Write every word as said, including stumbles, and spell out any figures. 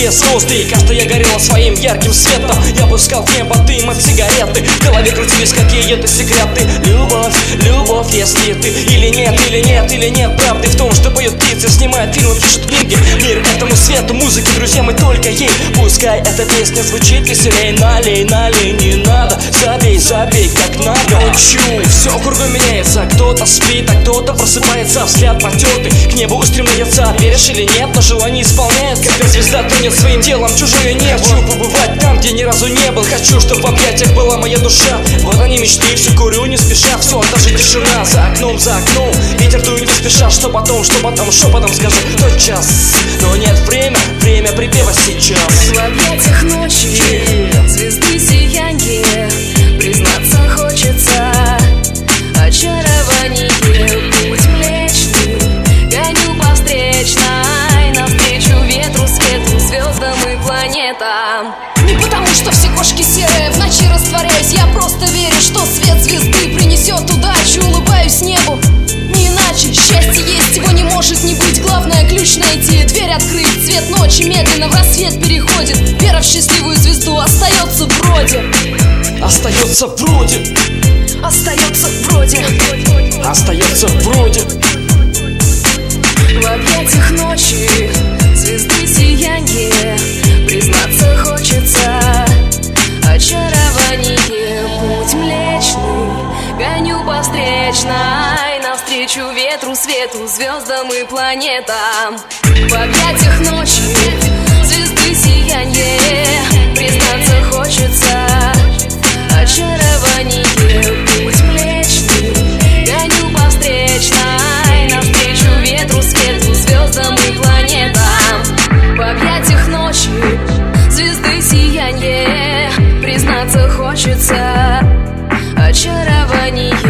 все звезды, и каждая горела своим ярким светом. Я пускал в небо дым от сигареты, в голове крутились какие-то секреты. Любовь, любовь, если ты или нет, или нет, или нет правды в том, что поют птицы, снимают фильмы, пишут книги. Мир этому свету, музыке, друзьям, и только ей. Пускай эта песня звучит веселей. Налей, налей, не надо, забей, забей, как надо. Учу, все кругом меняется, кто-то спит, а кто-то просыпается. Взгляд потертый, к небу устремляется. Веришь или нет, но желание исполняет. Когда звезда тонет своим телом, чужое небо. Хочу побывать там, где ни разу не был. Хочу, чтобы в объятиях была моя душа. Вот они мечты, все курю не спеша. Все, даже тишина, за окном, за окном. Ветер дует не спеша, что потом, что потом, шепотом скажу тот час. Но нет, время, время припева сейчас. В объятиях ночи, звезды сияние, признаться хочется. Очарование, путь млечный, гоню по встречной, навстречу ветру, свету, звездам и планетам. Не потому, что все кошки серые, в ночи растворяюсь. Я просто верю, что свет звезды принесет удачу. Улыбаюсь небу, не иначе. Счастье есть, его не может не быть. Главное ключ найти, дверь открыть. Цвет ночи медленно в рассвет переходит. Вера в счастливую звезду остается вроде. Остается вроде. Остается вроде. Остается вроде. В объятиях ночи, звезды сияние, признаться хочется. Очарование, путь млечный, гоню по встречной, навстречу ветру, свету, звездам и планетам. В объятиях ночи, звезды сияние, признаться хочется. Очарование, путь млечный, гоню по встречной, навстречу ветру, свету, звездам и планетам. В объятиях ночи, звезды сияние, признаться хочется. Очарование,